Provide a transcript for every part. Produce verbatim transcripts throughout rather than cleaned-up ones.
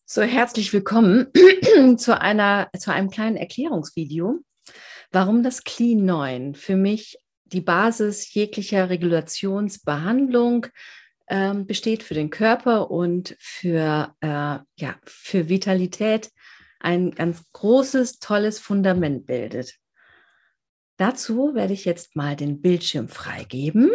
So, herzlich willkommen zu einer, zu einem kleinen Erklärungsvideo, warum das Clean neun für mich die Basis jeglicher Regulationsbehandlung ähm, besteht für den Körper und für, äh, ja, für Vitalität ein ganz großes, tolles Fundament bildet. Dazu werde ich jetzt mal den Bildschirm freigeben.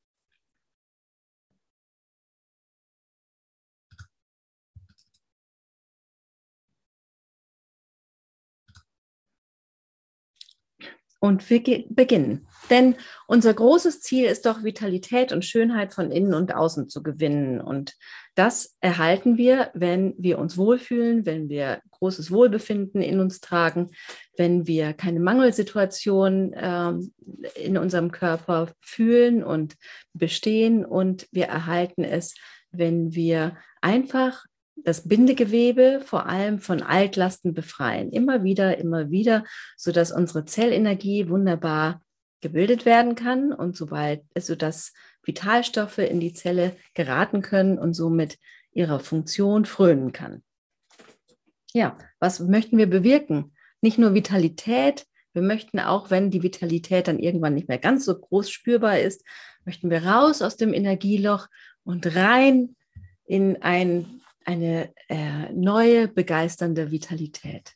Und wir beginnen. Denn unser großes Ziel ist doch, Vitalität und Schönheit von innen und außen zu gewinnen. Und das erhalten wir, wenn wir uns wohlfühlen, wenn wir großes Wohlbefinden in uns tragen, wenn wir keine Mangelsituation äh, in unserem Körper fühlen und bestehen. Und wir erhalten es, wenn wir einfach das Bindegewebe vor allem von Altlasten befreien. Immer wieder, immer wieder, sodass unsere Zellenergie wunderbar gebildet werden kann und sobald, sodass Vitalstoffe in die Zelle geraten können und somit ihrer Funktion frönen kann. Ja, was möchten wir bewirken? Nicht nur Vitalität, wir möchten auch, wenn die Vitalität dann irgendwann nicht mehr ganz so groß spürbar ist, möchten wir raus aus dem Energieloch und rein in ein eine äh, neue, begeisternde Vitalität.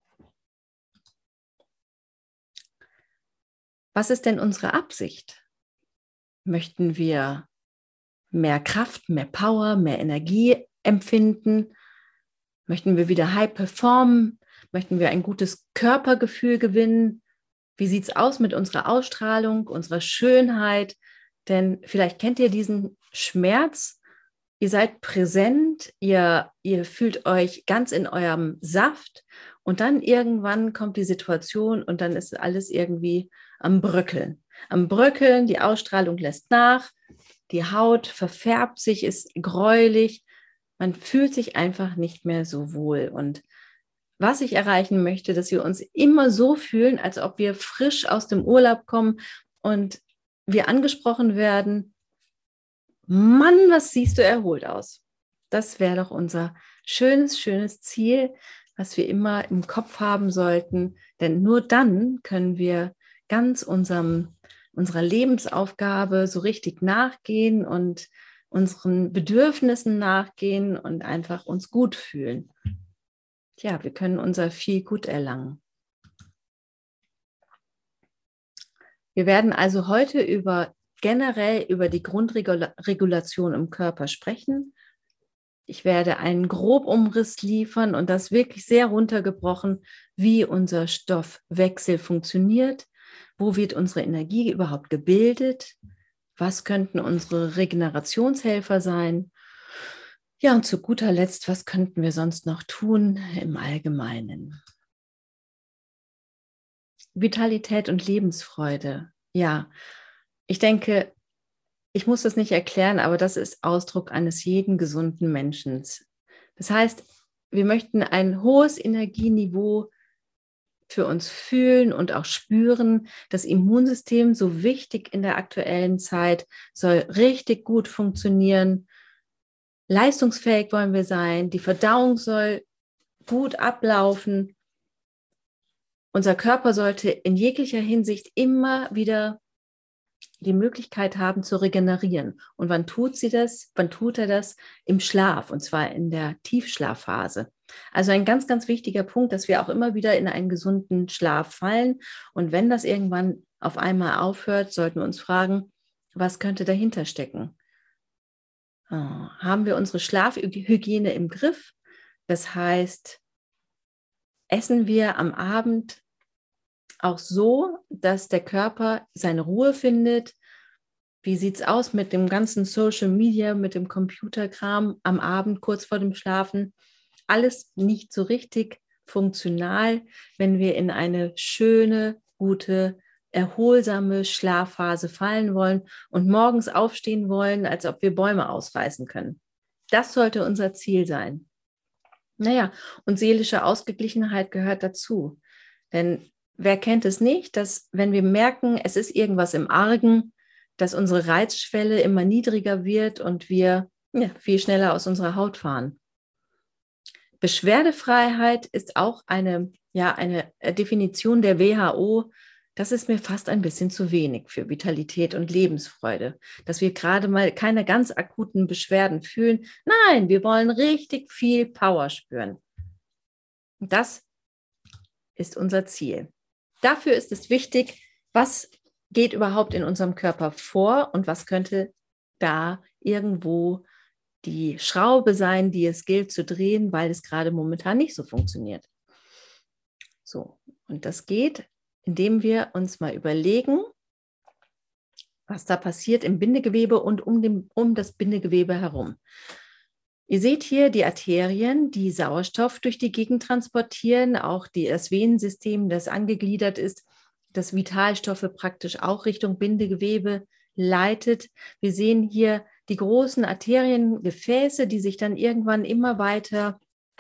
Was ist denn unsere Absicht? Möchten wir mehr Kraft, mehr Power, mehr Energie empfinden? Möchten wir wieder high performen? Möchten wir ein gutes Körpergefühl gewinnen? Wie sieht es aus mit unserer Ausstrahlung, unserer Schönheit? Denn vielleicht kennt ihr diesen Schmerz. Ihr seid präsent, ihr, ihr fühlt euch ganz in eurem Saft und dann irgendwann kommt die Situation und dann ist alles irgendwie am Bröckeln. Am Bröckeln, die Ausstrahlung lässt nach, die Haut verfärbt sich, ist gräulich, man fühlt sich einfach nicht mehr so wohl. Und was ich erreichen möchte, dass wir uns immer so fühlen, als ob wir frisch aus dem Urlaub kommen und wir angesprochen werden: Mann, was siehst du erholt aus? Das wäre doch unser schönes, schönes Ziel, was wir immer im Kopf haben sollten. Denn nur dann können wir ganz unserem, unserer Lebensaufgabe so richtig nachgehen und unseren Bedürfnissen nachgehen und einfach uns gut fühlen. Tja, wir können unser Viel gut erlangen. Wir werden also heute über generell über die Grundregulation im Körper sprechen. Ich werde einen Grobumriss liefern und das wirklich sehr runtergebrochen, wie unser Stoffwechsel funktioniert, wo wird unsere Energie überhaupt gebildet, was könnten unsere Regenerationshelfer sein. Ja, und zu guter Letzt, was könnten wir sonst noch tun im Allgemeinen? Vitalität und Lebensfreude, ja. Ich denke, ich muss das nicht erklären, aber das ist Ausdruck eines jeden gesunden Menschen. Das heißt, wir möchten ein hohes Energieniveau für uns fühlen und auch spüren. Das Immunsystem, so wichtig in der aktuellen Zeit, soll richtig gut funktionieren. Leistungsfähig wollen wir sein. Die Verdauung soll gut ablaufen. Unser Körper sollte in jeglicher Hinsicht immer wieder die Möglichkeit haben zu regenerieren. Und wann tut sie das? Wann tut er das? Im Schlaf, und zwar in der Tiefschlafphase. Also ein ganz, ganz wichtiger Punkt, dass wir auch immer wieder in einen gesunden Schlaf fallen. Und wenn das irgendwann auf einmal aufhört, sollten wir uns fragen, was könnte dahinter stecken? Oh, haben wir unsere Schlafhygiene im Griff? Das heißt, essen wir am Abend auch so, dass der Körper seine Ruhe findet? Wie sieht es aus mit dem ganzen Social Media, mit dem Computerkram am Abend kurz vor dem Schlafen? Alles nicht so richtig funktional, wenn wir in eine schöne, gute, erholsame Schlafphase fallen wollen und morgens aufstehen wollen, als ob wir Bäume ausreißen können. Das sollte unser Ziel sein. Naja, und seelische Ausgeglichenheit gehört dazu. Denn wer kennt es nicht, dass wenn wir merken, es ist irgendwas im Argen, dass unsere Reizschwelle immer niedriger wird und wir ja, viel schneller aus unserer Haut fahren. Beschwerdefreiheit ist auch eine, ja, eine Definition der W H O. Das ist mir fast ein bisschen zu wenig für Vitalität und Lebensfreude, dass wir gerade mal keine ganz akuten Beschwerden fühlen. Nein, wir wollen richtig viel Power spüren. Und das ist unser Ziel. Dafür ist es wichtig, was geht überhaupt in unserem Körper vor und was könnte da irgendwo die Schraube sein, die es gilt zu drehen, weil es gerade momentan nicht so funktioniert. So, und das geht, indem wir uns mal überlegen, was da passiert im Bindegewebe und um, dem, um das Bindegewebe herum. Ihr seht hier die Arterien, die Sauerstoff durch die Gegend transportieren, auch die, das Venensystem, das angegliedert ist, das Vitalstoffe praktisch auch Richtung Bindegewebe leitet. Wir sehen hier die großen Arteriengefäße, die sich dann irgendwann immer weiter,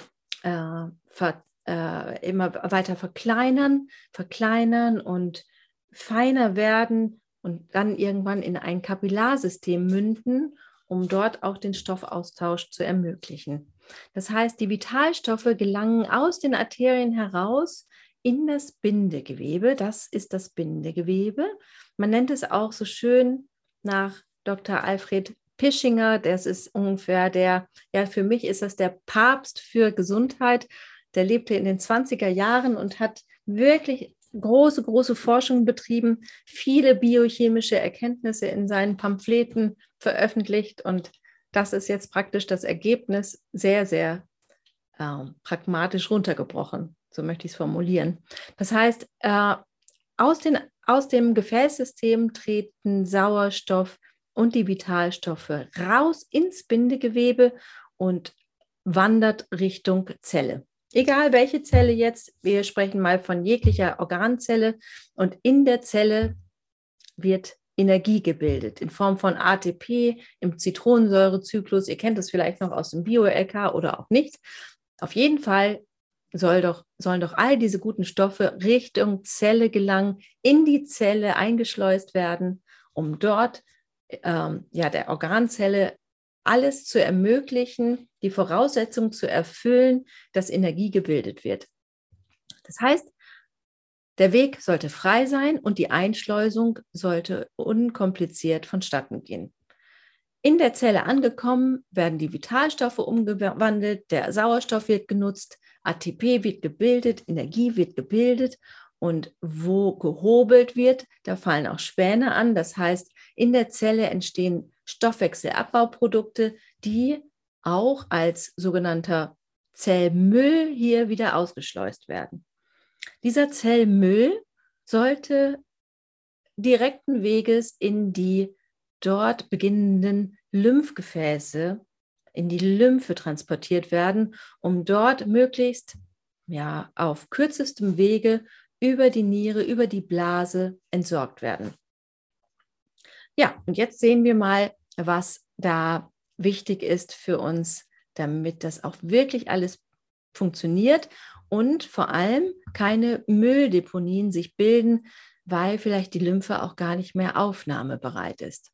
äh, ver, äh, immer weiter verkleinern, verkleinern und feiner werden und dann irgendwann in ein Kapillarsystem münden, um dort auch den Stoffaustausch zu ermöglichen. Das heißt, die Vitalstoffe gelangen aus den Arterien heraus in das Bindegewebe. Das ist das Bindegewebe. Man nennt es auch so schön nach Doktor Alfred Pischinger. Das ist ungefähr der, ja, für mich ist das der Papst für Gesundheit. Der lebte in den zwanziger Jahren und hat wirklich große, große Forschung betrieben, viele biochemische Erkenntnisse in seinen Pamphleten veröffentlicht und das ist jetzt praktisch das Ergebnis, sehr, sehr äh, pragmatisch runtergebrochen, so möchte ich es formulieren. Das heißt, äh, aus, den, aus dem Gefäßsystem treten Sauerstoff und die Vitalstoffe raus ins Bindegewebe und wandert Richtung Zelle. Egal welche Zelle jetzt, wir sprechen mal von jeglicher Organzelle und in der Zelle wird Energie gebildet in Form von A T P im Zitronensäurezyklus. Ihr kennt das vielleicht noch aus dem Bio-L K oder auch nicht. Auf jeden Fall soll doch, sollen doch all diese guten Stoffe Richtung Zelle gelangen, in die Zelle eingeschleust werden, um dort ähm, ja, der Organzelle alles zu ermöglichen, die Voraussetzung zu erfüllen, dass Energie gebildet wird. Das heißt, der Weg sollte frei sein und die Einschleusung sollte unkompliziert vonstatten gehen. In der Zelle angekommen, werden die Vitalstoffe umgewandelt, der Sauerstoff wird genutzt, A T P wird gebildet, Energie wird gebildet und wo gehobelt wird, da fallen auch Späne an. Das heißt, in der Zelle entstehen Stoffwechselabbauprodukte, die auch als sogenannter Zellmüll hier wieder ausgeschleust werden. Dieser Zellmüll sollte direkten Weges in die dort beginnenden Lymphgefäße, in die Lymphe transportiert werden, um dort möglichst ja, auf kürzestem Wege über die Niere, über die Blase entsorgt werden. Ja, und jetzt sehen wir mal, was da wichtig ist für uns, damit das auch wirklich alles funktioniert und vor allem keine Mülldeponien sich bilden, weil vielleicht die Lymphe auch gar nicht mehr aufnahmebereit ist.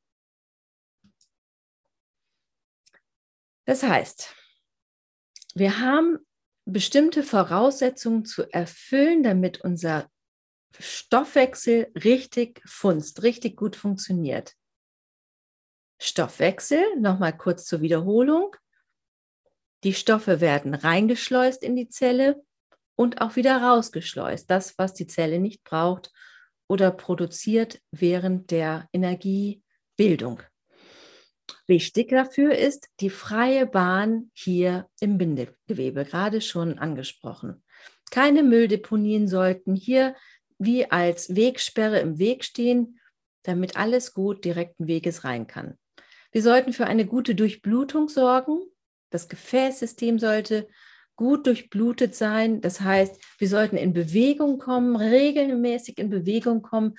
Das heißt, wir haben bestimmte Voraussetzungen zu erfüllen, damit unser Stoffwechsel richtig funzt, richtig gut funktioniert. Stoffwechsel, nochmal kurz zur Wiederholung. Die Stoffe werden reingeschleust in die Zelle und auch wieder rausgeschleust. Das, was die Zelle nicht braucht oder produziert während der Energiebildung. Wichtig dafür ist die freie Bahn hier im Bindegewebe, gerade schon angesprochen. Keine Mülldeponien sollten hier wie als Wegsperre im Weg stehen, damit alles gut direkten Weges rein kann. Wir sollten für eine gute Durchblutung sorgen. Das Gefäßsystem sollte gut durchblutet sein. Das heißt, wir sollten in Bewegung kommen, regelmäßig in Bewegung kommen.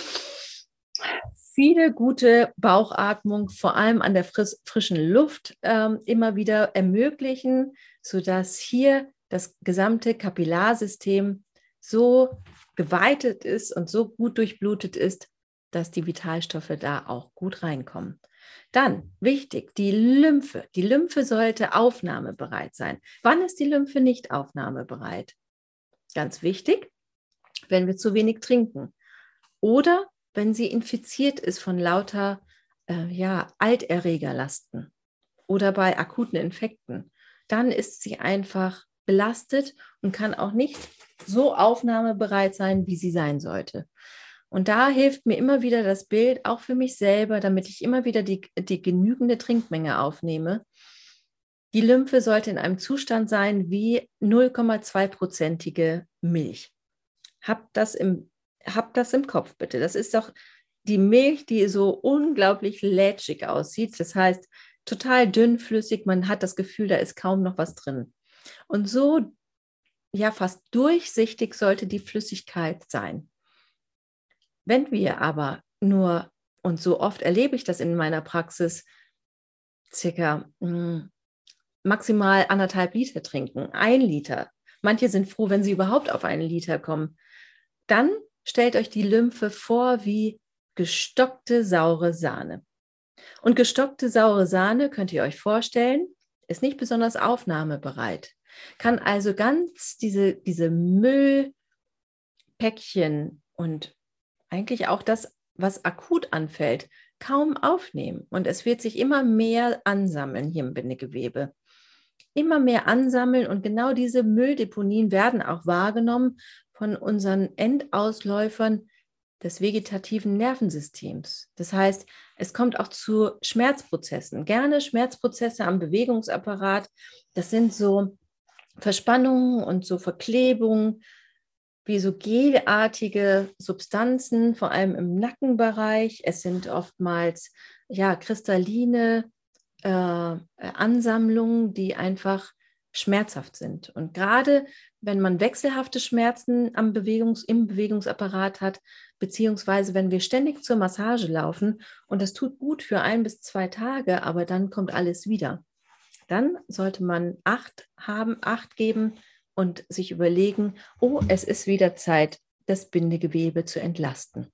Viele gute Bauchatmung, vor allem an der frisch, frischen Luft, ähm, immer wieder ermöglichen, sodass hier das gesamte Kapillarsystem so geweitet ist und so gut durchblutet ist, dass die Vitalstoffe da auch gut reinkommen. Dann, wichtig, die Lymphe. Die Lymphe sollte aufnahmebereit sein. Wann ist die Lymphe nicht aufnahmebereit? Ganz wichtig, wenn wir zu wenig trinken oder wenn sie infiziert ist von lauter äh, ja, Alterregerlasten oder bei akuten Infekten. Dann ist sie einfach belastet und kann auch nicht so aufnahmebereit sein, wie sie sein sollte. Und da hilft mir immer wieder das Bild, auch für mich selber, damit ich immer wieder die, die genügende Trinkmenge aufnehme. Die Lymphe sollte in einem Zustand sein wie null Komma zwei prozentige Milch. Habt das im, habt das im Kopf, bitte. Das ist doch die Milch, die so unglaublich lätschig aussieht. Das heißt, total dünnflüssig. Man hat das Gefühl, da ist kaum noch was drin. Und so, ja, fast durchsichtig sollte die Flüssigkeit sein. Wenn wir aber nur, und so oft erlebe ich das in meiner Praxis, circa mh, maximal anderthalb Liter trinken, ein Liter. Manche sind froh, wenn sie überhaupt auf einen Liter kommen. Dann stellt euch die Lymphe vor wie gestockte saure Sahne. Und gestockte saure Sahne, könnt ihr euch vorstellen, ist nicht besonders aufnahmebereit. Kann also ganz diese, diese Müllpäckchen und eigentlich auch das, was akut anfällt, kaum aufnehmen. Und es wird sich immer mehr ansammeln hier im Bindegewebe. Immer mehr ansammeln und genau diese Mülldeponien werden auch wahrgenommen von unseren Endausläufern des vegetativen Nervensystems. Das heißt, es kommt auch zu Schmerzprozessen. Gerne Schmerzprozesse am Bewegungsapparat. Das sind so Verspannungen und so Verklebungen, wie so gelartige Substanzen, vor allem im Nackenbereich. Es sind oftmals ja, kristalline äh, Ansammlungen, die einfach schmerzhaft sind. Und gerade wenn man wechselhafte Schmerzen am Bewegungs-, im Bewegungsapparat hat, beziehungsweise wenn wir ständig zur Massage laufen und das tut gut für ein bis zwei Tage, aber dann kommt alles wieder, dann sollte man Acht haben, Acht geben und sich überlegen, oh, es ist wieder Zeit, das Bindegewebe zu entlasten.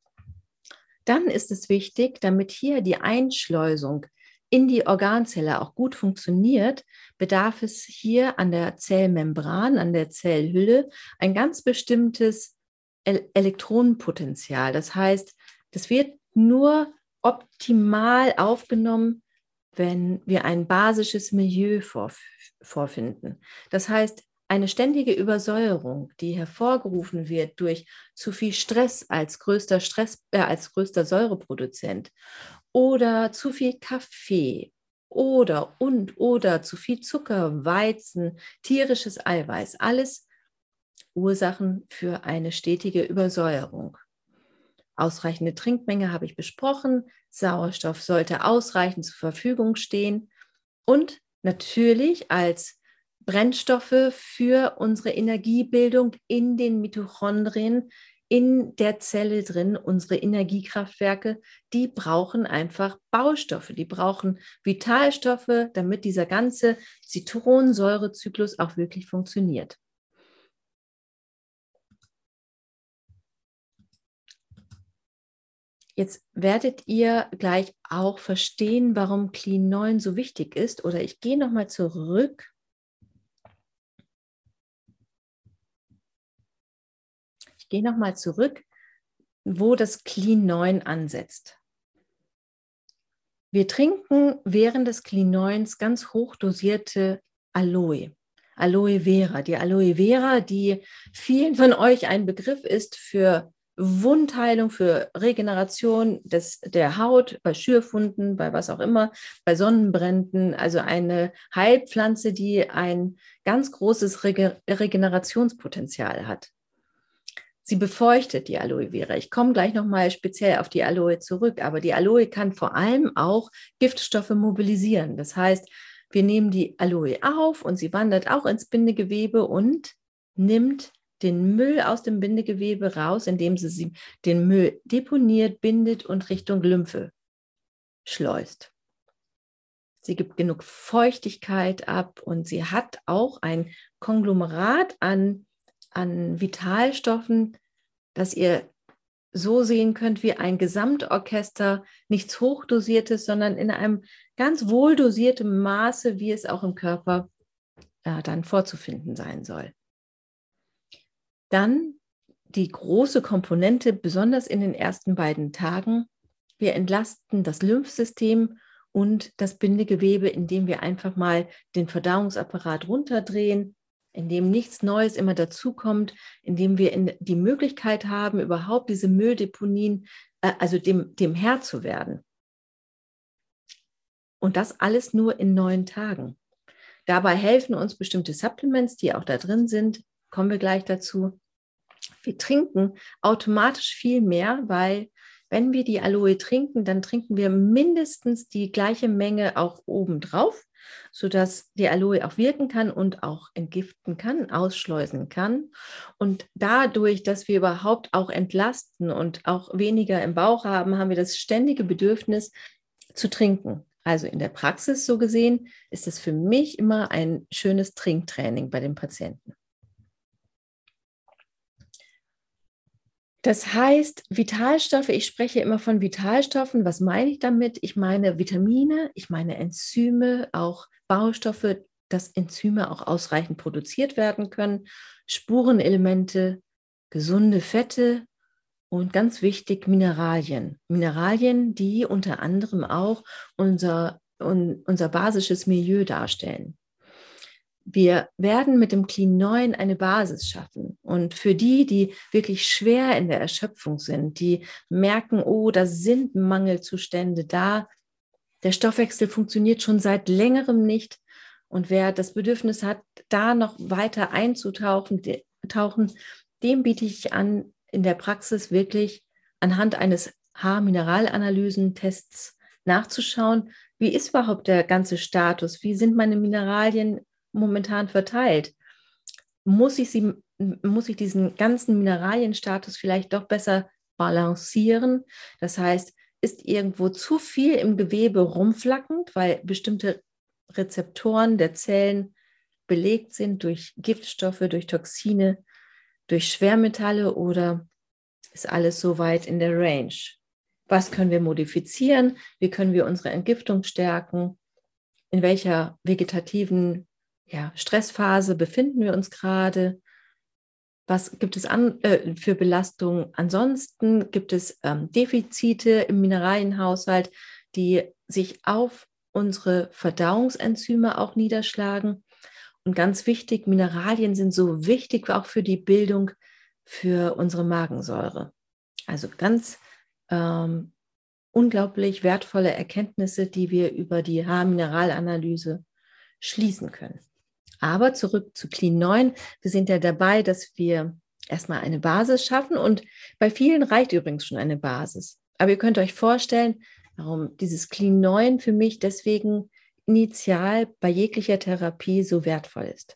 Dann ist es wichtig, damit hier die Einschleusung in die Organzelle auch gut funktioniert, bedarf es hier an der Zellmembran, an der Zellhülle ein ganz bestimmtes Elektronenpotenzial. Das heißt, das wird nur optimal aufgenommen, wenn wir ein basisches Milieu vorfinden. Das heißt, eine ständige Übersäuerung, die hervorgerufen wird durch zu viel Stress als größter, Stress, äh, als größter Säureproduzent oder zu viel Kaffee oder und oder zu viel Zucker, Weizen, tierisches Eiweiß, alles Ursachen für eine stetige Übersäuerung. Ausreichende Trinkmenge habe ich besprochen, Sauerstoff sollte ausreichend zur Verfügung stehen und natürlich als Brennstoffe für unsere Energiebildung in den Mitochondrien, in der Zelle drin, unsere Energiekraftwerke, die brauchen einfach Baustoffe, die brauchen Vitalstoffe, damit dieser ganze Zitronensäurezyklus auch wirklich funktioniert. Jetzt werdet ihr gleich auch verstehen, warum Clean neun so wichtig ist. Oder ich gehe nochmal zurück. Ich gehe nochmal zurück, wo das Clean neun ansetzt. Wir trinken während des Clean neun ganz hochdosierte Aloe. Aloe Vera. Die Aloe Vera, die vielen von euch ein Begriff ist für Wundheilung, für Regeneration des, der Haut, bei Schürfwunden, bei was auch immer, bei Sonnenbränden. Also eine Heilpflanze, die ein ganz großes Rege- Regenerationspotenzial hat. Sie befeuchtet die Aloe Vera. Ich komme gleich nochmal speziell auf die Aloe zurück, aber die Aloe kann vor allem auch Giftstoffe mobilisieren. Das heißt, wir nehmen die Aloe auf und sie wandert auch ins Bindegewebe und nimmt den Müll aus dem Bindegewebe raus, indem sie, sie den Müll deponiert, bindet und Richtung Lymphe schleust. Sie gibt genug Feuchtigkeit ab und sie hat auch ein Konglomerat an, an Vitalstoffen, das ihr so sehen könnt wie ein Gesamtorchester, nichts Hochdosiertes, sondern in einem ganz wohldosierten Maße, wie es auch im Körper äh, dann vorzufinden sein soll. Dann die große Komponente, besonders in den ersten beiden Tagen. Wir entlasten das Lymphsystem und das Bindegewebe, indem wir einfach mal den Verdauungsapparat runterdrehen, indem nichts Neues immer dazukommt, indem wir in die Möglichkeit haben, überhaupt diese Mülldeponien, äh, also dem, dem Herr zu werden. Und das alles nur in neun Tagen. Dabei helfen uns bestimmte Supplements, die auch da drin sind, kommen wir gleich dazu. Wir trinken automatisch viel mehr, weil wenn wir die Aloe trinken, dann trinken wir mindestens die gleiche Menge auch obendrauf, sodass die Aloe auch wirken kann und auch entgiften kann, ausschleusen kann. Und dadurch, dass wir überhaupt auch entlasten und auch weniger im Bauch haben, haben wir das ständige Bedürfnis zu trinken. Also in der Praxis so gesehen ist es für mich immer ein schönes Trinktraining bei den Patienten. Das heißt, Vitalstoffe, ich spreche immer von Vitalstoffen. Was meine ich damit? Ich meine Vitamine, ich meine Enzyme, auch Baustoffe, dass Enzyme auch ausreichend produziert werden können, Spurenelemente, gesunde Fette und ganz wichtig Mineralien. Mineralien, die unter anderem auch unser, un, unser basisches Milieu darstellen. Wir werden mit dem Clean neun eine Basis schaffen. Und für die, die wirklich schwer in der Erschöpfung sind, die merken, oh, da sind Mangelzustände da, der Stoffwechsel funktioniert schon seit längerem nicht. Und wer das Bedürfnis hat, da noch weiter einzutauchen, tauchen, dem biete ich an, in der Praxis wirklich anhand eines Haarmineralanalysen-Tests nachzuschauen, wie ist überhaupt der ganze Status, wie sind meine Mineralien momentan verteilt. Muss ich, sie, muss ich diesen ganzen Mineralienstatus vielleicht doch besser balancieren? Das heißt, ist irgendwo zu viel im Gewebe rumflackend, weil bestimmte Rezeptoren der Zellen belegt sind durch Giftstoffe, durch Toxine, durch Schwermetalle, oder ist alles soweit in der Range? Was können wir modifizieren? Wie können wir unsere Entgiftung stärken? In welcher vegetativen ja, Stressphase befinden wir uns gerade? Was gibt es an, äh, für Belastungen? Ansonsten gibt es ähm, Defizite im Mineralienhaushalt, die sich auf unsere Verdauungsenzyme auch niederschlagen. Und ganz wichtig, Mineralien sind so wichtig auch für die Bildung für unsere Magensäure. Also ganz ähm, unglaublich wertvolle Erkenntnisse, die wir über die Haarmineralanalyse schließen können. Aber zurück zu Clean neun. Wir sind ja dabei, dass wir erstmal eine Basis schaffen, und bei vielen reicht übrigens schon eine Basis. Aber ihr könnt euch vorstellen, warum dieses Clean neun für mich deswegen initial bei jeglicher Therapie so wertvoll ist.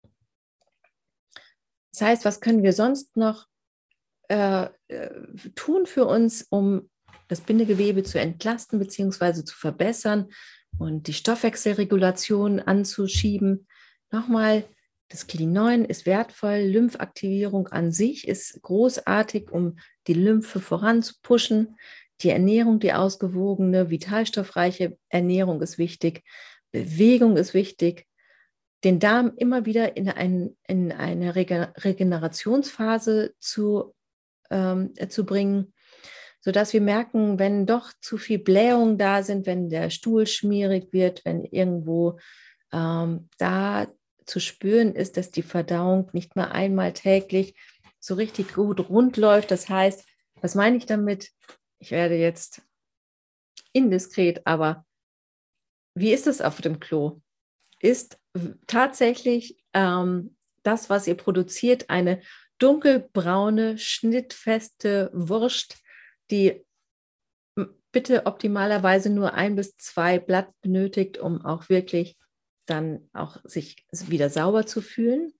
Das heißt, was können wir sonst noch äh, tun für uns, um das Bindegewebe zu entlasten bzw. zu verbessern und die Stoffwechselregulation anzuschieben? Nochmal, das Clean neun ist wertvoll, Lymphaktivierung an sich ist großartig, um die Lymphe voranzupushen. Die Ernährung, die ausgewogene, vitalstoffreiche Ernährung ist wichtig, Bewegung ist wichtig, den Darm immer wieder in, ein, in eine Regenerationsphase zu, ähm, zu bringen, sodass wir merken, wenn doch zu viel Blähungen da sind, wenn der Stuhl schmierig wird, wenn irgendwo ähm, da zu spüren ist, dass die Verdauung nicht mehr einmal täglich so richtig gut rund läuft. Das heißt, was meine ich damit? Ich werde jetzt indiskret, aber wie ist es auf dem Klo? Ist tatsächlich ähm, das, was ihr produziert, eine dunkelbraune, schnittfeste Wurst, die bitte optimalerweise nur ein bis zwei Blatt benötigt, um auch wirklich dann auch sich wieder sauber zu fühlen.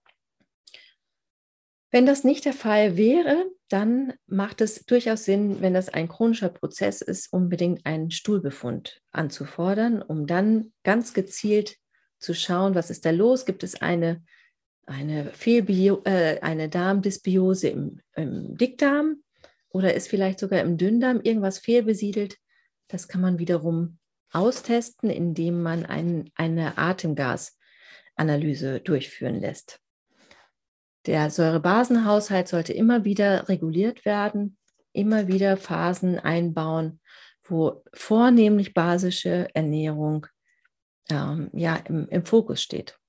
Wenn das nicht der Fall wäre, dann macht es durchaus Sinn, wenn das ein chronischer Prozess ist, unbedingt einen Stuhlbefund anzufordern, um dann ganz gezielt zu schauen, was ist da los? Gibt es eine, eine, Fehlbio, äh, eine Darmdysbiose im, im Dickdarm? oder ist vielleicht sogar im Dünndarm irgendwas fehlbesiedelt. Das kann man wiederum austesten, indem man ein, eine Atemgasanalyse durchführen lässt. Der Säurebasenhaushalt sollte immer wieder reguliert werden, immer wieder Phasen einbauen, wo vornehmlich basische Ernährung ähm, ja, im, im Fokus steht.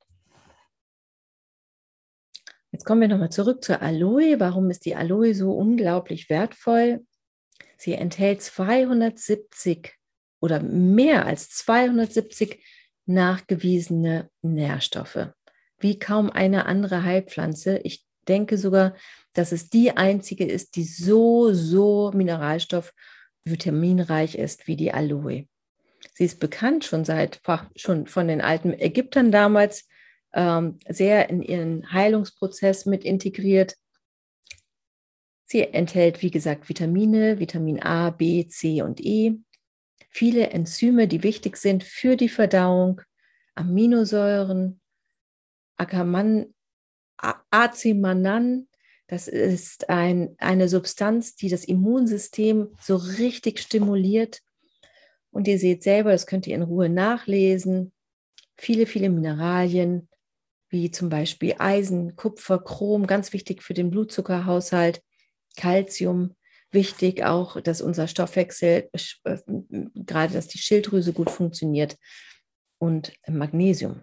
Jetzt kommen wir nochmal zurück zur Aloe. Warum ist die Aloe so unglaublich wertvoll? Sie enthält zweihundertsiebzig oder mehr als zweihundertsiebzig nachgewiesene Nährstoffe, wie kaum eine andere Heilpflanze. Ich denke sogar, dass es die einzige ist, die so, so mineralstoff- vitaminreich ist wie die Aloe. Sie ist bekannt schon seit, schon von den alten Ägyptern damals, ähm, sehr in ihren Heilungsprozess mit integriert. Sie enthält, wie gesagt, Vitamine, Vitamin A, B, C und E, viele Enzyme, die wichtig sind für die Verdauung, Aminosäuren, Ackermann, Acemanan, das ist ein, eine Substanz, die das Immunsystem so richtig stimuliert. Und ihr seht selber, das könnt ihr in Ruhe nachlesen, viele, viele Mineralien, wie zum Beispiel Eisen, Kupfer, Chrom, ganz wichtig für den Blutzuckerhaushalt, Calcium, wichtig auch, dass unser Stoffwechsel, äh, gerade dass die Schilddrüse gut funktioniert, und Magnesium.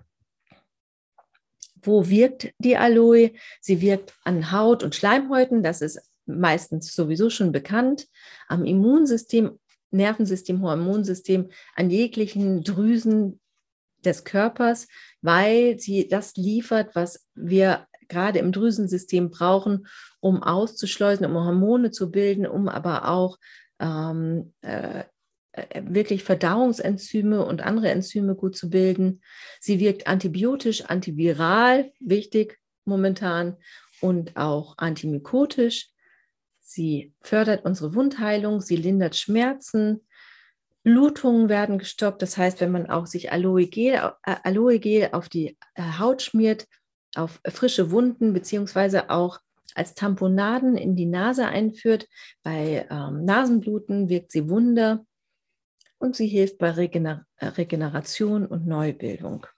Wo wirkt die Aloe? Sie wirkt an Haut und Schleimhäuten, das ist meistens sowieso schon bekannt, am Immunsystem, Nervensystem, Hormonsystem, an jeglichen Drüsen des Körpers, weil sie das liefert, was wir gerade im Drüsensystem brauchen, um auszuschleusen, um Hormone zu bilden, um aber auch ähm, äh, wirklich Verdauungsenzyme und andere Enzyme gut zu bilden. Sie wirkt antibiotisch, antiviral, wichtig momentan, und auch antimykotisch. Sie fördert unsere Wundheilung, sie lindert Schmerzen, Blutungen werden gestoppt. Das heißt, wenn man auch sich Aloe Gel, äh, Aloe Gel auf die äh, Haut schmiert, auf frische Wunden, beziehungsweise auch als Tamponaden in die Nase einführt, bei ähm, Nasenbluten wirkt sie Wunder, und sie hilft bei Regener- Regeneration und Neubildung.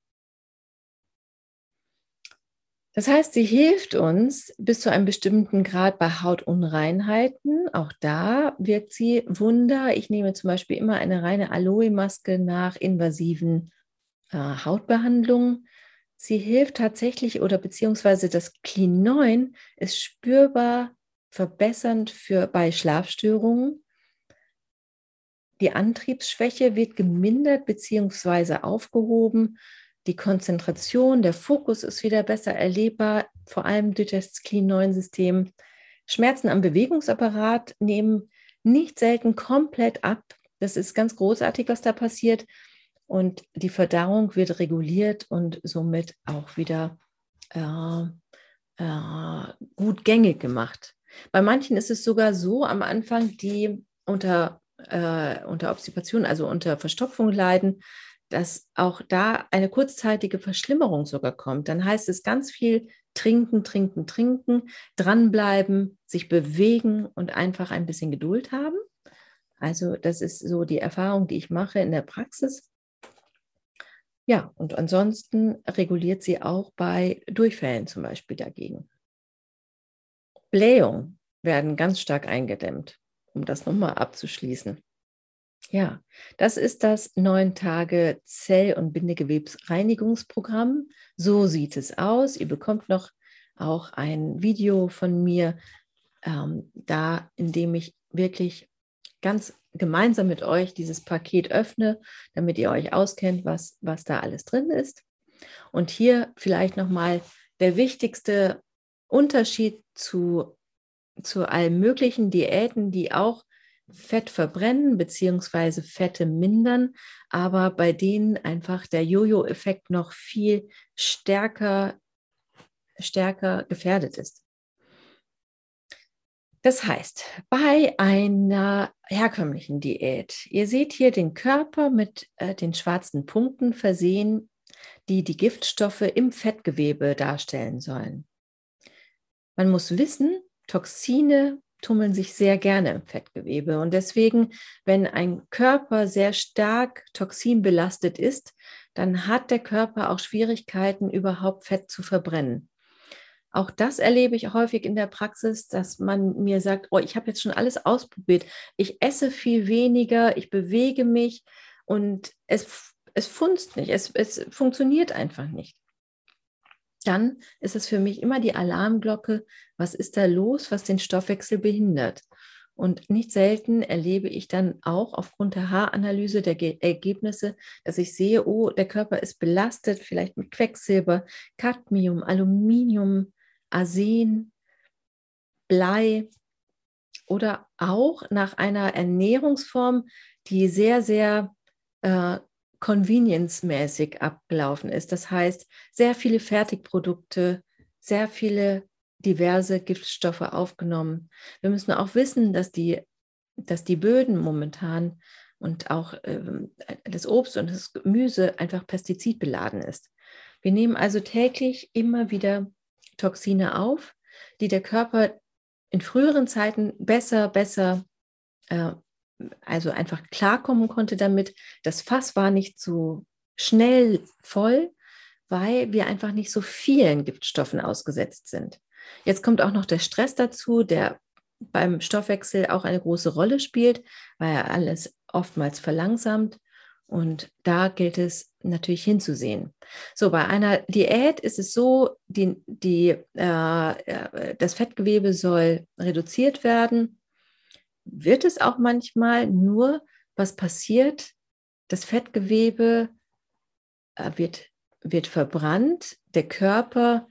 Das heißt, sie hilft uns bis zu einem bestimmten Grad bei Hautunreinheiten. Auch da wirkt sie Wunder. Ich nehme zum Beispiel immer eine reine Aloe-Maske nach invasiven äh, Hautbehandlungen. Sie hilft tatsächlich, oder beziehungsweise das Clean neun ist spürbar verbessernd für, bei Schlafstörungen. Die Antriebsschwäche wird gemindert bzw. aufgehoben. Die Konzentration, der Fokus ist wieder besser erlebbar, vor allem durch das Clean neun System. Schmerzen am Bewegungsapparat nehmen nicht selten komplett ab. Das ist ganz großartig, was da passiert. Und die Verdauung wird reguliert und somit auch wieder äh, äh, gut gängig gemacht. Bei manchen ist es sogar so am Anfang, die unter äh, unter Obstipation, also unter Verstopfung leiden, dass auch da eine kurzzeitige Verschlimmerung sogar kommt. Dann heißt es ganz viel trinken, trinken, trinken, dranbleiben, sich bewegen und einfach ein bisschen Geduld haben. Also das ist so die Erfahrung, die ich mache in der Praxis. Ja, und ansonsten reguliert sie auch bei Durchfällen zum Beispiel dagegen. Blähungen werden ganz stark eingedämmt, um das nochmal abzuschließen. Ja, das ist das neun Tage Zell- und Bindegewebsreinigungsprogramm. So sieht es aus. Ihr bekommt noch auch ein Video von mir, ähm, da, in dem ich wirklich ganz gemeinsam mit euch dieses Paket öffne, damit ihr euch auskennt, was, was da alles drin ist. Und hier vielleicht nochmal der wichtigste Unterschied zu, zu allen möglichen Diäten, die auch Fett verbrennen bzw. Fette mindern, aber bei denen einfach der Jojo-Effekt noch viel stärker, stärker gefährdet ist. Das heißt, bei einer herkömmlichen Diät, ihr seht hier den Körper mit äh, den schwarzen Punkten versehen, die die Giftstoffe im Fettgewebe darstellen sollen. Man muss wissen, Toxine, tummeln sich sehr gerne im Fettgewebe. Und deswegen, wenn ein Körper sehr stark toxinbelastet ist, dann hat der Körper auch Schwierigkeiten, überhaupt Fett zu verbrennen. Auch das erlebe ich häufig in der Praxis, dass man mir sagt, oh, ich habe jetzt schon alles ausprobiert. Ich esse viel weniger, ich bewege mich und es, es funzt nicht, es, es funktioniert einfach nicht. Dann ist es für mich immer die Alarmglocke, was ist da los, was den Stoffwechsel behindert. Und nicht selten erlebe ich dann auch aufgrund der Haaranalyse der Ge- Ergebnisse, dass ich sehe, oh, der Körper ist belastet, vielleicht mit Quecksilber, Cadmium, Aluminium, Arsen, Blei oder auch nach einer Ernährungsform, die sehr, sehr äh, convenience-mäßig abgelaufen ist. Das heißt, sehr viele Fertigprodukte, sehr viele diverse Giftstoffe aufgenommen. Wir müssen auch wissen, dass die, dass die Böden momentan und auch ähm, das Obst und das Gemüse einfach pestizidbeladen ist. Wir nehmen also täglich immer wieder Toxine auf, die der Körper in früheren Zeiten besser, besser, äh, also einfach klarkommen konnte damit. Das Fass war nicht so schnell voll, weil wir einfach nicht so vielen Giftstoffen ausgesetzt sind. Jetzt kommt auch noch der Stress dazu, der beim Stoffwechsel auch eine große Rolle spielt, weil er alles oftmals verlangsamt. Und da gilt es natürlich hinzusehen. So, bei einer Diät ist es so, die, die, äh, das Fettgewebe soll reduziert werden. Wird es auch manchmal, nur was passiert? Das Fettgewebe äh, wird, wird verbrannt. Der Körper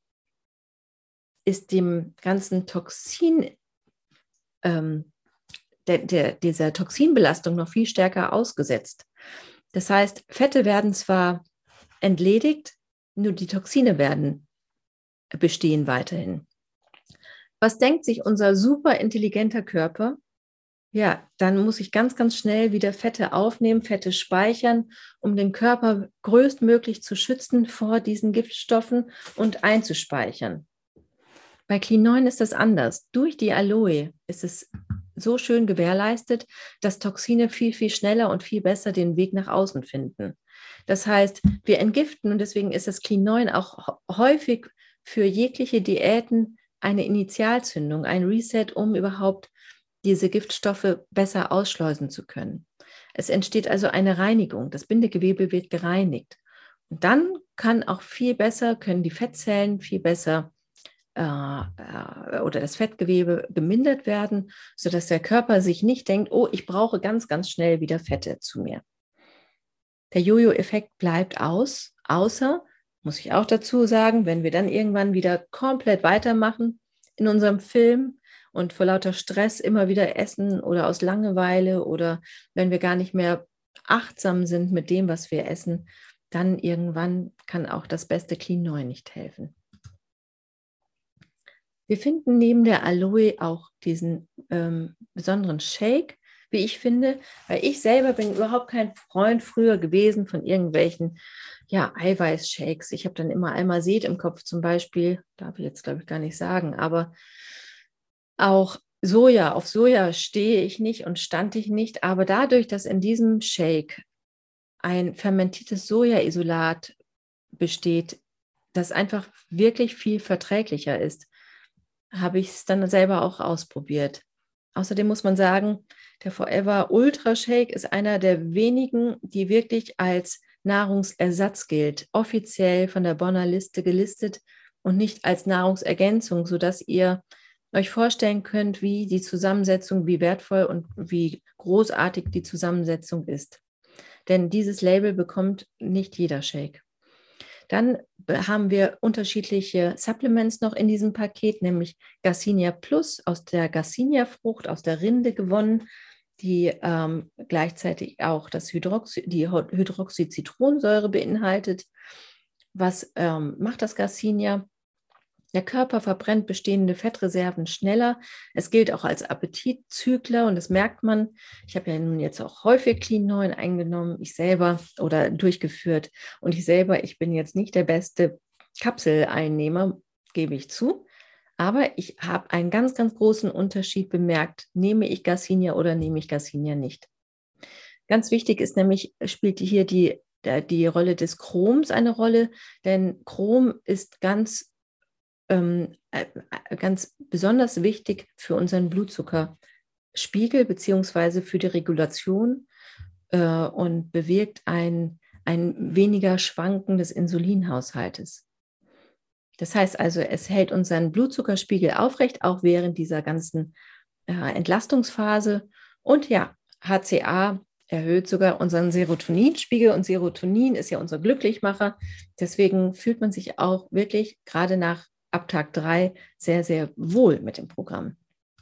ist dem ganzen Toxin, ähm, der, der, dieser Toxinbelastung noch viel stärker ausgesetzt. Das heißt, Fette werden zwar entledigt, nur die Toxine werden bestehen weiterhin. Was denkt sich unser super intelligenter Körper? Ja, dann muss ich ganz, ganz schnell wieder Fette aufnehmen, Fette speichern, um den Körper größtmöglich zu schützen vor diesen Giftstoffen und einzuspeichern. Bei Clean neun ist das anders. Durch die Aloe ist es so schön gewährleistet, dass Toxine viel, viel schneller und viel besser den Weg nach außen finden. Das heißt, wir entgiften und deswegen ist das Clean neun auch häufig für jegliche Diäten eine Initialzündung, ein Reset, um überhaupt diese Giftstoffe besser ausschleusen zu können. Es entsteht also eine Reinigung. Das Bindegewebe wird gereinigt. Und dann kann auch viel besser, können die Fettzellen viel besser äh, äh, oder das Fettgewebe gemindert werden, sodass der Körper sich nicht denkt, oh, ich brauche ganz, ganz schnell wieder Fette zu mir. Der Jojo-Effekt bleibt aus, außer, muss ich auch dazu sagen, wenn wir dann irgendwann wieder komplett weitermachen in unserem Film und vor lauter Stress immer wieder essen oder aus Langeweile oder wenn wir gar nicht mehr achtsam sind mit dem, was wir essen, dann irgendwann kann auch das beste Clean neun nicht helfen. Wir finden neben der Aloe auch diesen ähm, besonderen Shake, wie ich finde, weil ich selber bin überhaupt kein Freund früher gewesen von irgendwelchen ja, Eiweißshakes. Ich habe dann immer Almazet im Kopf zum Beispiel, darf ich jetzt glaube ich gar nicht sagen, aber auch Soja, auf Soja stehe ich nicht und stand ich nicht, aber dadurch, dass in diesem Shake ein fermentiertes Sojaisolat besteht, das einfach wirklich viel verträglicher ist, habe ich es dann selber auch ausprobiert. Außerdem muss man sagen, der Forever Ultra Shake ist einer der wenigen, die wirklich als Nahrungsersatz gilt, offiziell von der Bonner Liste gelistet und nicht als Nahrungsergänzung, sodass ihr euch vorstellen könnt, wie die Zusammensetzung, wie wertvoll und wie großartig die Zusammensetzung ist. Denn dieses Label bekommt nicht jeder Shake. Dann haben wir unterschiedliche Supplements noch in diesem Paket, nämlich Garcinia Plus aus der Garcinia-Frucht, aus der Rinde gewonnen, die ähm, gleichzeitig auch das Hydroxy, die Hydroxyzitronensäure beinhaltet. Was ähm, macht das Garcinia? Der Körper verbrennt bestehende Fettreserven schneller. Es gilt auch als Appetitzügler und das merkt man. Ich habe ja nun jetzt auch häufig Clean neun eingenommen, ich selber oder durchgeführt. Und ich selber, ich bin jetzt nicht der beste Kapseleinnehmer, gebe ich zu. Aber ich habe einen ganz, ganz großen Unterschied bemerkt, nehme ich Garcinia oder nehme ich Garcinia nicht. Ganz wichtig ist nämlich, spielt hier die, die Rolle des Chroms eine Rolle, denn Chrom ist ganz, ähm, ganz besonders wichtig für unseren Blutzuckerspiegel beziehungsweise für die Regulation äh, und bewirkt ein, ein weniger Schwanken des Insulinhaushaltes. Das heißt also, es hält unseren Blutzuckerspiegel aufrecht, auch während dieser ganzen äh, Entlastungsphase. Und ja, H C A erhöht sogar unseren Serotoninspiegel und Serotonin ist ja unser Glücklichmacher. Deswegen fühlt man sich auch wirklich gerade nach ab Tag drei sehr, sehr wohl mit dem Programm.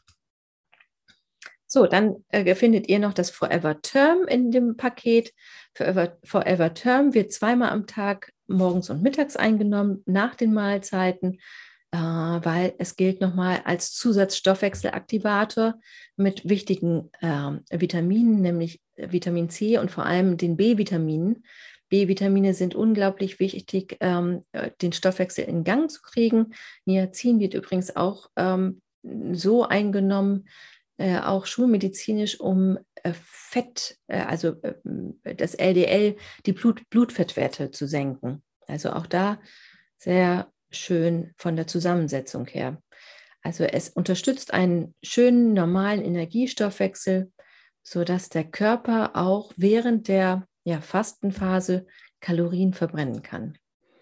So, dann äh, findet ihr noch das Forever Term in dem Paket. Forever, Forever Term wird zweimal am Tag morgens und mittags eingenommen, nach den Mahlzeiten, äh, weil es gilt nochmal als Zusatzstoffwechselaktivator mit wichtigen äh, Vitaminen, nämlich Vitamin C und vor allem den B-Vitaminen. B-Vitamine sind unglaublich wichtig, ähm, den Stoffwechsel in Gang zu kriegen. Niacin wird übrigens auch ähm, so eingenommen, Äh, auch schulmedizinisch, um äh, Fett, äh, also äh, das L D L, die Blut, Blutfettwerte zu senken. Also auch da sehr schön von der Zusammensetzung her. Also es unterstützt einen schönen, normalen Energiestoffwechsel, sodass der Körper auch während der ja, Fastenphase Kalorien verbrennen kann.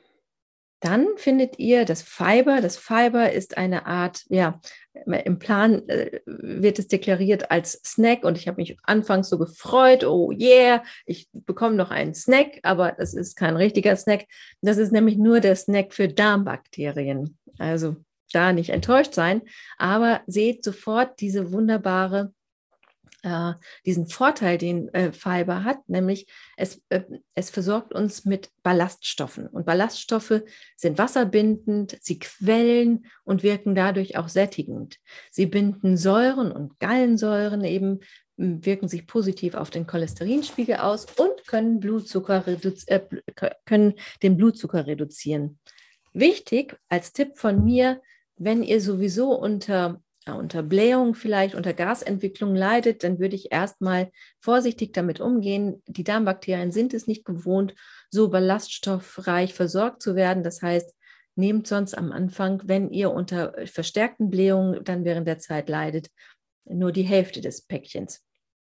Dann findet ihr das Fiber. Das Fiber ist eine Art, ja, im Plan äh, wird es deklariert als Snack und ich habe mich anfangs so gefreut, oh yeah, ich bekomme noch einen Snack, aber das ist kein richtiger Snack. Das ist nämlich nur der Snack für Darmbakterien. Also da nicht enttäuscht sein, aber seht sofort diese wunderbare äh, diesen Vorteil, den äh, Fiber hat, nämlich es, äh, es versorgt uns mit Ballaststoffen. Und Ballaststoffe sind wasserbindend, sie quellen und wirken dadurch auch sättigend. Sie binden Säuren und Gallensäuren eben, wirken sich positiv auf den Cholesterinspiegel aus und können, Blutzucker äh, können den Blutzucker reduzieren. Wichtig als Tipp von mir, wenn ihr sowieso unter unter Blähung vielleicht, unter Gasentwicklung leidet, dann würde ich erstmal vorsichtig damit umgehen. Die Darmbakterien sind es nicht gewohnt, so ballaststoffreich versorgt zu werden. Das heißt, nehmt sonst am Anfang, wenn ihr unter verstärkten Blähungen dann während der Zeit leidet, nur die Hälfte des Päckchens.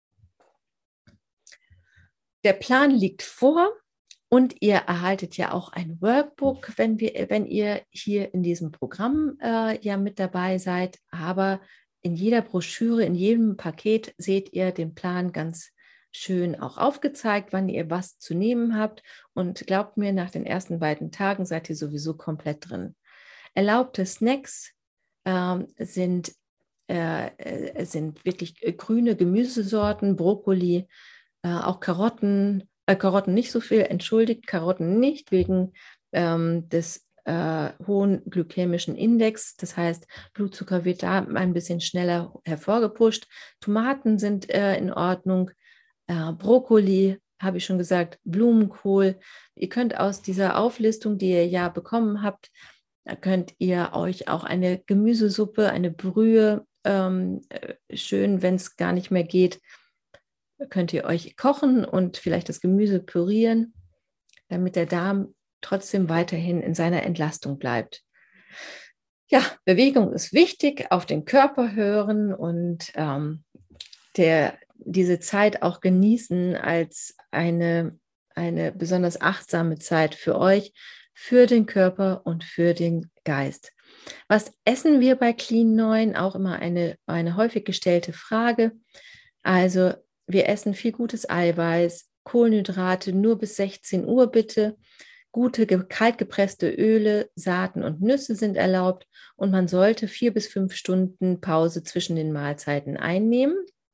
Der Plan liegt vor. Und ihr erhaltet ja auch ein Workbook, wenn, wir, wenn ihr hier in diesem Programm äh, ja mit dabei seid. Aber in jeder Broschüre, in jedem Paket seht ihr den Plan ganz schön auch aufgezeigt, wann ihr was zu nehmen habt. Und glaubt mir, nach den ersten beiden Tagen seid ihr sowieso komplett drin. Erlaubte Snacks äh, sind, äh, sind wirklich grüne Gemüsesorten, Brokkoli, äh, auch Karotten, Äh, Karotten nicht so viel, entschuldigt, Karotten nicht wegen ähm, des äh, hohen glykämischen Index. Das heißt, Blutzucker wird da ein bisschen schneller hervorgepusht. Tomaten sind äh, in Ordnung. Äh, Brokkoli, habe ich schon gesagt, Blumenkohl. Ihr könnt aus dieser Auflistung, die ihr ja bekommen habt, könnt ihr euch auch eine Gemüsesuppe, eine Brühe, ähm, schön, wenn es gar nicht mehr geht, könnt ihr euch kochen und vielleicht das Gemüse pürieren, damit der Darm trotzdem weiterhin in seiner Entlastung bleibt. Ja, Bewegung ist wichtig, auf den Körper hören und ähm, der, diese Zeit auch genießen als eine, eine besonders achtsame Zeit für euch, für den Körper und für den Geist. Was essen wir bei Clean neun? Auch immer eine, eine häufig gestellte Frage. Also wir essen viel gutes Eiweiß, Kohlenhydrate nur bis sechzehn Uhr bitte. Gute kaltgepresste Öle, Saaten und Nüsse sind erlaubt und man sollte vier bis fünf Stunden Pause zwischen den Mahlzeiten einnehmen.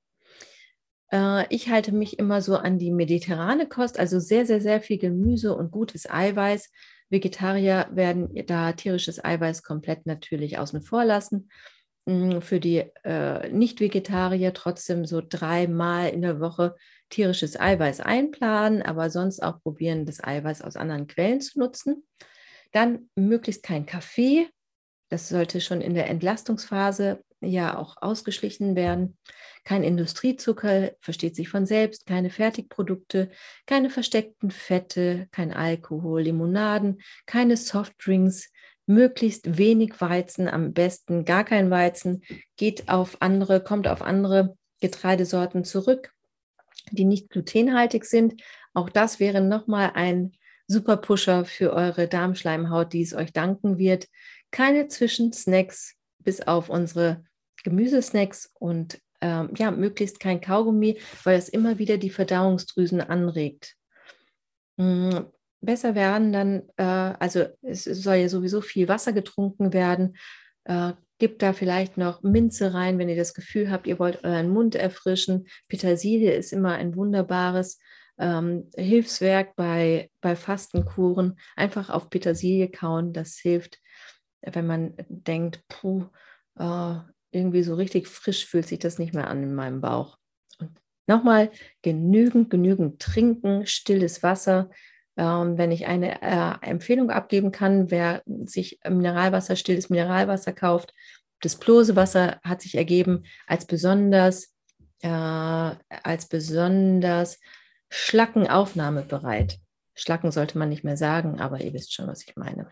Äh, ich halte mich immer so an die mediterrane Kost, also sehr, sehr, sehr viel Gemüse und gutes Eiweiß. Vegetarier werden da tierisches Eiweiß komplett natürlich außen vor lassen. Für die äh, Nicht-Vegetarier trotzdem so dreimal in der Woche tierisches Eiweiß einplanen, aber sonst auch probieren, das Eiweiß aus anderen Quellen zu nutzen. Dann möglichst kein Kaffee. das sollte schon in der Entlastungsphase ja auch ausgeschlichen werden. Kein Industriezucker, versteht sich von selbst, keine Fertigprodukte, keine versteckten Fette, kein Alkohol, Limonaden, keine Softdrinks, möglichst wenig Weizen, am besten gar kein Weizen, geht auf andere, kommt auf andere Getreidesorten zurück, die nicht glutenhaltig sind. Auch das wäre nochmal ein super Pusher für eure Darmschleimhaut, die es euch danken wird. Keine Zwischensnacks, bis auf unsere Gemüsesnacks und ähm, ja, möglichst kein Kaugummi, weil es immer wieder die Verdauungsdrüsen anregt. Mhm. Besser werden dann, äh, also es soll ja sowieso viel Wasser getrunken werden. Äh, Gebt da vielleicht noch Minze rein, wenn ihr das Gefühl habt, ihr wollt euren Mund erfrischen. Petersilie ist immer ein wunderbares ähm, Hilfswerk bei, bei Fastenkuren. Einfach auf Petersilie kauen, das hilft, wenn man denkt, puh, äh, irgendwie so richtig frisch fühlt sich das nicht mehr an in meinem Bauch. Und nochmal, genügend, genügend trinken, stilles Wasser. Ähm, wenn ich eine äh, Empfehlung abgeben kann, wer sich Mineralwasser, stilles Mineralwasser kauft, das Plosewasser hat sich ergeben als besonders, äh, als besonders schlackenaufnahmebereit. Schlacken sollte man nicht mehr sagen, aber ihr wisst schon, was ich meine.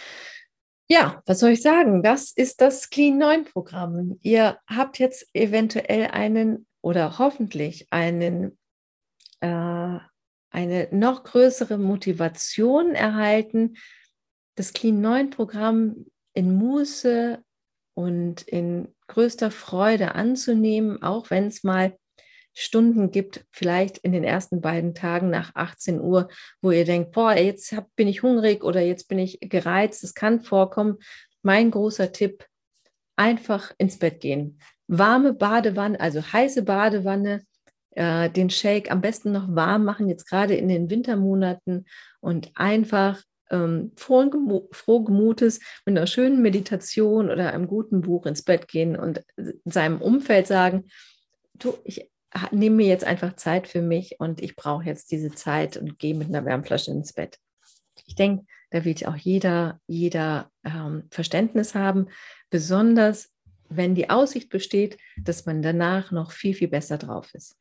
Ja, was soll ich sagen? Das ist das Clean neun Programm. Ihr habt jetzt eventuell einen oder hoffentlich einen, äh, eine noch größere Motivation erhalten, das Clean neun Programm in Muße und in größter Freude anzunehmen, auch wenn es mal Stunden gibt, vielleicht in den ersten beiden Tagen nach achtzehn Uhr, wo ihr denkt, boah, jetzt hab, bin ich hungrig oder jetzt bin ich gereizt. Das kann vorkommen. Mein großer Tipp, einfach ins Bett gehen. Warme Badewanne, also heiße Badewanne, äh, den Shake am besten noch warm machen, jetzt gerade in den Wintermonaten und einfach ähm, frohen, frohgemutes mit einer schönen Meditation oder einem guten Buch ins Bett gehen und seinem Umfeld sagen, du, ich nehme mir jetzt einfach Zeit für mich und ich brauche jetzt diese Zeit und gehe mit einer Wärmflasche ins Bett. Ich denke, da wird auch jeder, jeder ähm, Verständnis haben, besonders wenn die Aussicht besteht, dass man danach noch viel, viel besser drauf ist.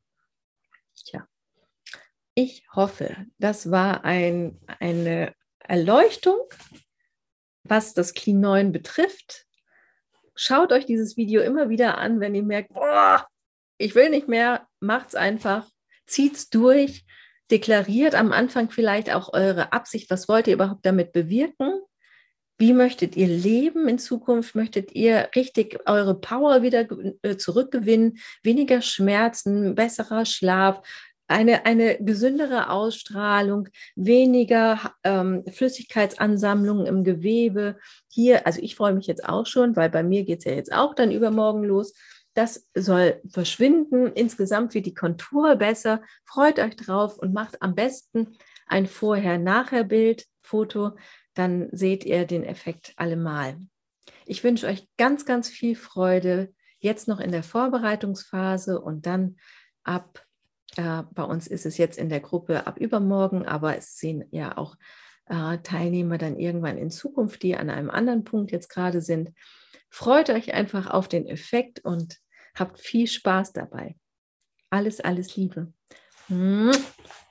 Tja, ich hoffe, das war ein, eine Erleuchtung, was das Clean neun betrifft. Schaut euch dieses Video immer wieder an, wenn ihr merkt, boah, ich will nicht mehr, macht's einfach, zieht's durch, deklariert am Anfang vielleicht auch eure Absicht, was wollt ihr überhaupt damit bewirken? Wie möchtet ihr leben in Zukunft? Möchtet ihr richtig eure Power wieder äh, zurückgewinnen? Weniger Schmerzen, besserer Schlaf, eine, eine gesündere Ausstrahlung, weniger ähm, Flüssigkeitsansammlungen im Gewebe. Hier, also ich freue mich jetzt auch schon, weil bei mir geht es ja jetzt auch dann übermorgen los. Das soll verschwinden. Insgesamt wird die Kontur besser. Freut euch drauf und macht am besten ein Vorher-Nachher-Bild, Foto. Dann seht ihr den Effekt allemal. Ich wünsche euch ganz, ganz viel Freude, jetzt noch in der Vorbereitungsphase und dann ab, äh, bei uns ist es jetzt in der Gruppe ab übermorgen, aber es sehen ja auch äh, Teilnehmer dann irgendwann in Zukunft, die an einem anderen Punkt jetzt gerade sind. Freut euch einfach auf den Effekt und habt viel Spaß dabei. Alles, alles Liebe.